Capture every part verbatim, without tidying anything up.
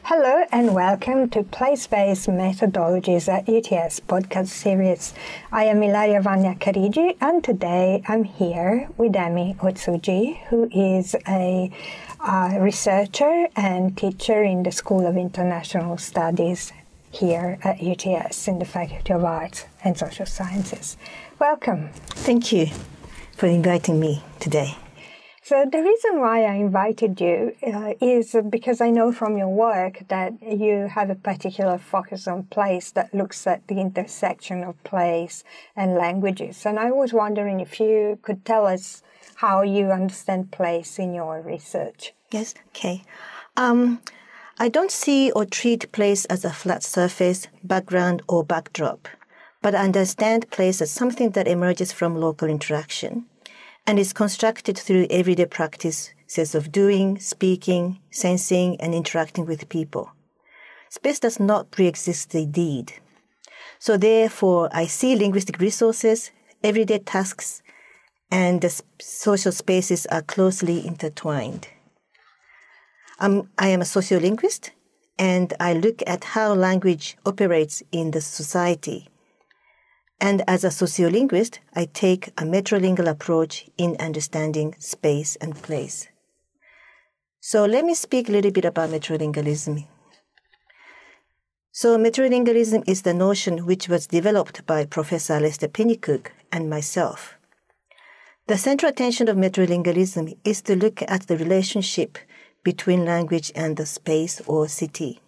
Hello and welcome to Place-Based Methodologies at U T S podcast series. I am Ilaria Vanya Kariji, and today I'm here with Emi Otsuji, who is a uh, researcher and teacher in the School of International Studies here at U T S in the Faculty of Arts and Social Sciences. Welcome. Thank you for inviting me today. So the reason why I invited you uh, is because I know from your work that you have a particular focus on place that looks at the intersection of place and languages. And I was wondering if you could tell us how you understand place in your research. Yes, okay. Um, I don't see or treat place as a flat surface, background, or backdrop, but I understand place as something that emerges from local interaction and is constructed through everyday practices of doing, speaking, sensing, and interacting with people. Space does not pre-exist the deed. So therefore, I see linguistic resources, everyday tasks, and the social spaces are closely intertwined. Um, I am a sociolinguist, and I look at how language operates in the society. And as a sociolinguist, I take a metrolingual approach in understanding space and place. So let me speak a little bit about metrolingualism. So metrolingualism is the notion which was developed by Professor Lester Pennycook and myself. The central tension of metrolingualism is to look at the relationship between language and the space or city.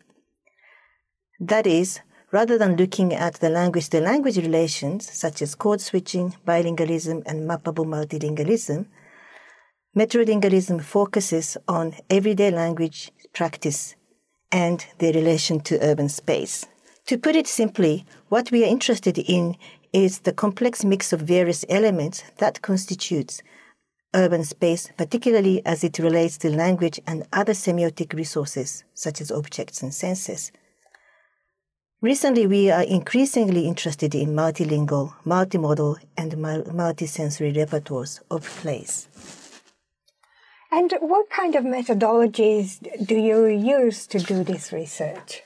That is, rather than looking at the language-to-language relations, such as code switching, bilingualism, and mappable multilingualism, metrolingualism focuses on everyday language practice and their relation to urban space. To put it simply, what we are interested in is the complex mix of various elements that constitutes urban space, particularly as it relates to language and other semiotic resources, such as objects and senses. Recently, we are increasingly interested in multilingual, multimodal, and multisensory repertoires of place. And what kind of methodologies do you use to do this research?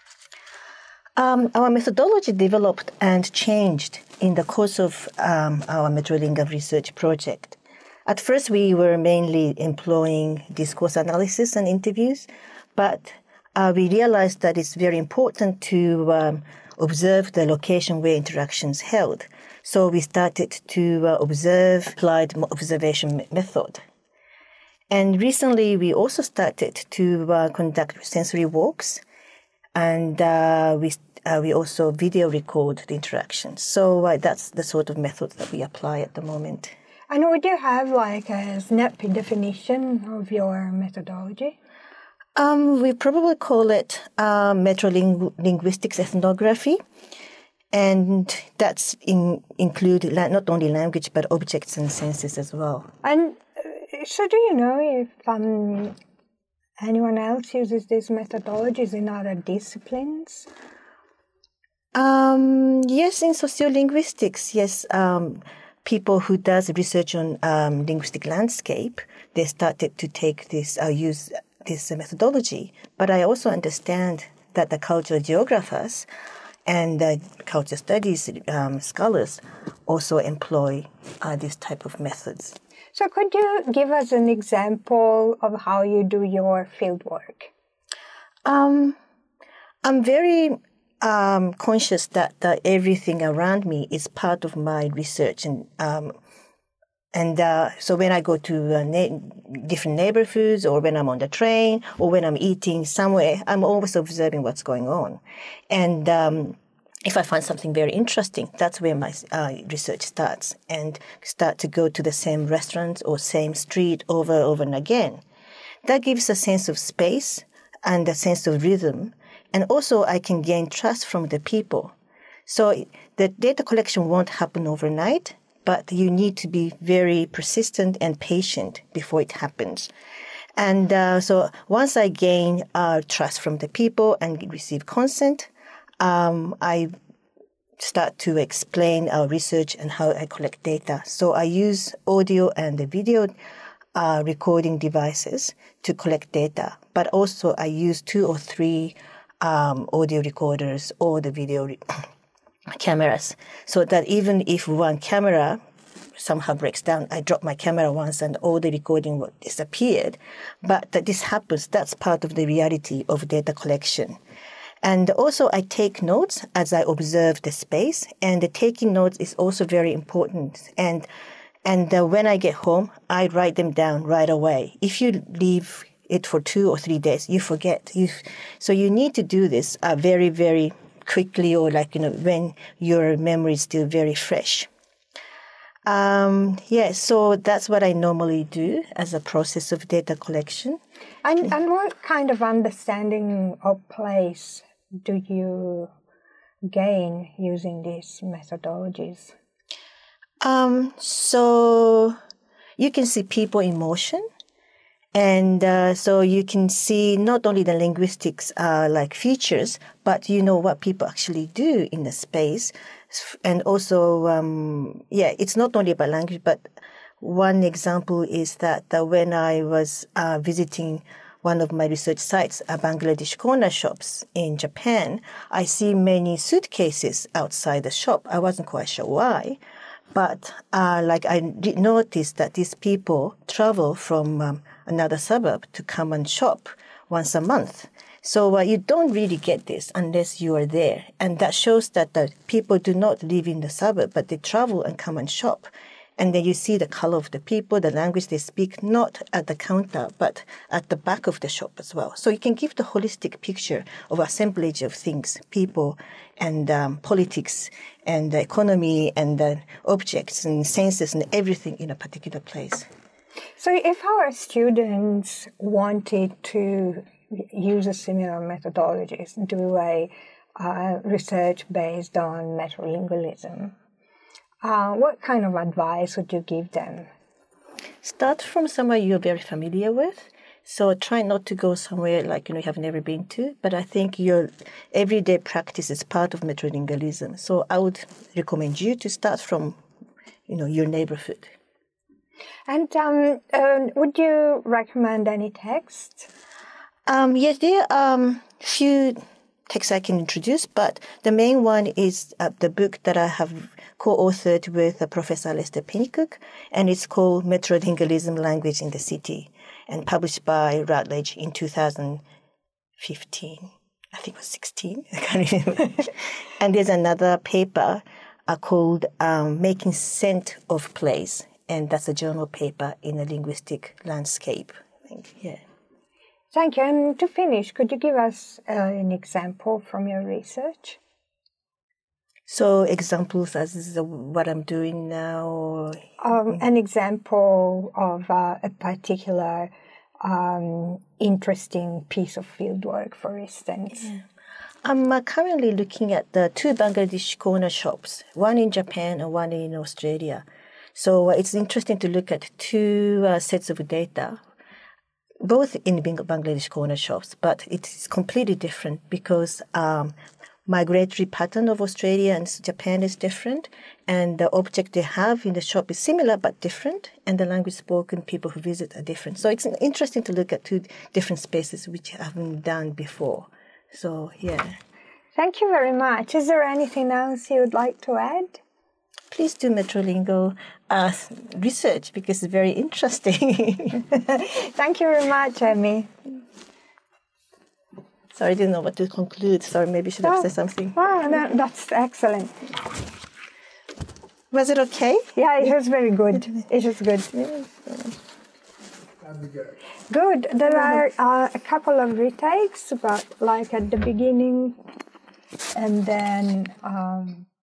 Um, our methodology developed and changed in the course of um, our metrolingual research project. At first, we were mainly employing discourse analysis and interviews, but Uh, we realized that it's very important to um, observe the location where interactions held. So we started to uh, observe applied observation method. And recently, we also started to uh, conduct sensory walks, and uh, we uh, we also video record the interactions. So uh, that's the sort of method that we apply at the moment. And would you have like a snappy definition of your methodology? Um, we probably call it uh, metrolinguistics ethnography, and that's in, include la- not only language but objects and senses as well. And uh, so, do you know if um, anyone else uses these methodologies in other disciplines? Um, yes, in sociolinguistics, yes. Um, people who does research on um, linguistic landscape, they started to take this, uh, use. this methodology, but I also understand that the cultural geographers and the culture studies um, scholars also employ uh, this type of methods. So could you give us an example of how you do your fieldwork? Um, I'm very um, conscious that uh, everything around me is part of my research, and um, And uh, so when I go to uh, na- different neighborhoods, or when I'm on the train, or when I'm eating somewhere, I'm always observing what's going on. And um, if I find something very interesting, that's where my uh, research starts, and start to go to the same restaurant or same street over and over and again. That gives a sense of space and a sense of rhythm. And also I can gain trust from the people. So the data collection won't happen overnight, but you need to be very persistent and patient before it happens. And uh, so once I gain uh, trust from the people and receive consent, um, I start to explain our research and how I collect data. So I use audio and the video uh, recording devices to collect data. but also I use two or three um, audio recorders or the video re- cameras, so that even if one camera somehow breaks down, I drop my camera once and all the recording will disappeared. But that this happens, that's part of the reality of data collection. And also I take notes as I observe the space, and the taking notes is also very important. And and uh, when I get home, I write them down right away. If you leave it for two or three days, you forget. You, so you need to do this uh, very, very quickly, or like, you know, when your memory is still very fresh. Um, yeah, so that's what I normally do as a process of data collection. And, and what kind of understanding of place do you gain using these methodologies? Um, so you can see people in motion. And uh, so you can see not only the linguistics uh, like features, but you know what people actually do in the space. And also, um, yeah, it's not only about language, but one example is that uh, when I was uh, visiting one of my research sites, uh, Bangladesh corner shops in Japan, I see many suitcases outside the shop. I wasn't quite sure why. But uh, like I did notice that these people travel from um, another suburb to come and shop once a month. So uh, you don't really get this unless you are there. And that shows that the people do not live in the suburb, but they travel and come and shop. And then you see the color of the people, the language they speak, not at the counter, but at the back of the shop as well. So you can give the holistic picture of assemblage of things, people and um, politics and the economy and the objects and senses and everything in a particular place. So if our students wanted to use a similar methodologies, do a uh, research based on metrolingualism, Uh, what kind of advice would you give them? Start from somewhere you're very familiar with. So try not to go somewhere like, you know, you have never been to. But I think your everyday practice is part of metrolingualism. So I would recommend you to start from, you know, your neighborhood. And um, uh, would you recommend any text? Um, yes, there are um, few texts I can introduce, but the main one is uh, the book that I have co-authored with uh, Professor Lester Pennycook, and it's called Metrolingualism, Language in the City, and published by Routledge in two thousand fifteen. I think it was sixteen. I can't remember. And there's another paper uh, called um, Making Scent of Place, and that's a journal paper in a linguistic landscape. I think, yeah. Thank you. And to finish, could you give us uh, an example from your research? So examples as is what I'm doing now? Um, an example of uh, a particular um, interesting piece of fieldwork, for instance. Yeah. I'm uh, currently looking at the two Bangladesh corner shops, one in Japan and one in Australia. So uh, it's interesting to look at two uh, sets of data, both in Bangladesh corner shops, but it's completely different because um, migratory pattern of Australia and Japan is different, and the object they have in the shop is similar but different, and the language spoken, people who visit are different. So it's interesting to look at two different spaces which I haven't done before. So, yeah. Thank you very much. Is there anything else you would like to add? Please do Metrolingo uh, research because it's very interesting. Thank you very much, Emmy. Sorry, I didn't know what to conclude. Sorry, maybe I should have oh, said something. Wow, no, that's excellent. Was it okay? Yeah, it was very good. It was good. Good. There are uh, a couple of retakes, but like at the beginning, and then... Um,